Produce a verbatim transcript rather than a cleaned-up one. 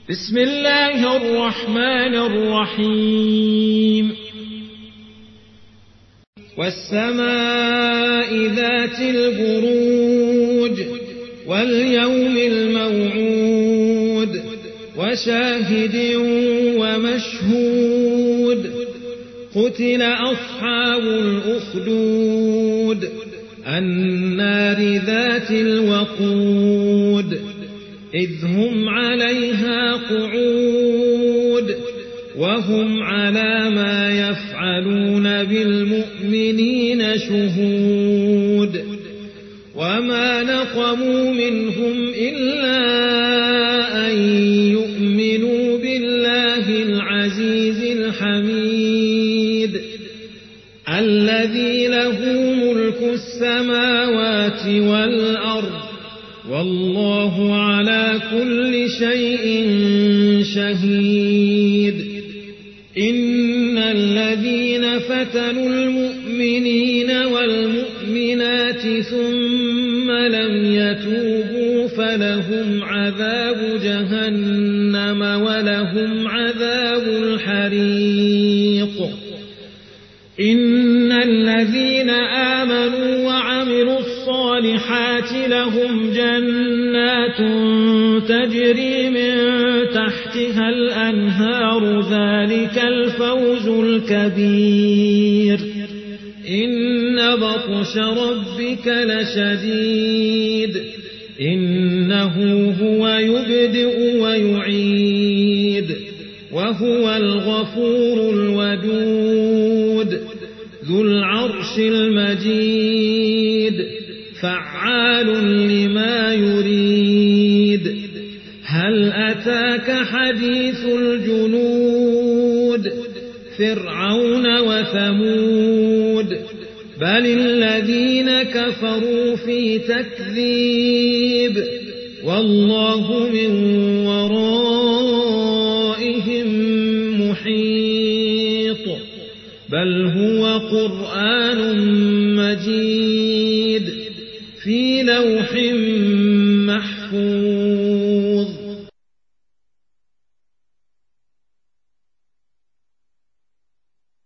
بسم الله الرحمن الرحيم والسماء ذات البروج واليوم الموعود وشاهد ومشهود قتل أصحاب الأخدود النار ذات الوقود إذ هم عليها قعود وهم على ما يفعلون بالمؤمنين شهود وما نقموا منهم إلا أن يؤمنوا بالله العزيز الحميد الذي له ملك السماوات والأرض والله على كل شيء شهيد إن الذين فتنوا المؤمنين والمؤمنات ثم لم يتوبوا فلهم عذاب جهنم ولهم عذاب الحريق إن الذين آمنوا وعملوا الصالحات لهم جنات تجري من تحتها الأنهار ذلك الفوز الكبير إن بطش ربك لشديد إنه هو يبدئ ويعيد وهو الغفور الودود ذو العرش المجيد فعال لما يريد هل أتاك حديث الجنود فرعون وثمود بل الذين كفروا في تكذيب والله من ورائهم محيط بل هو قرآن مجيد في لوح محفوظ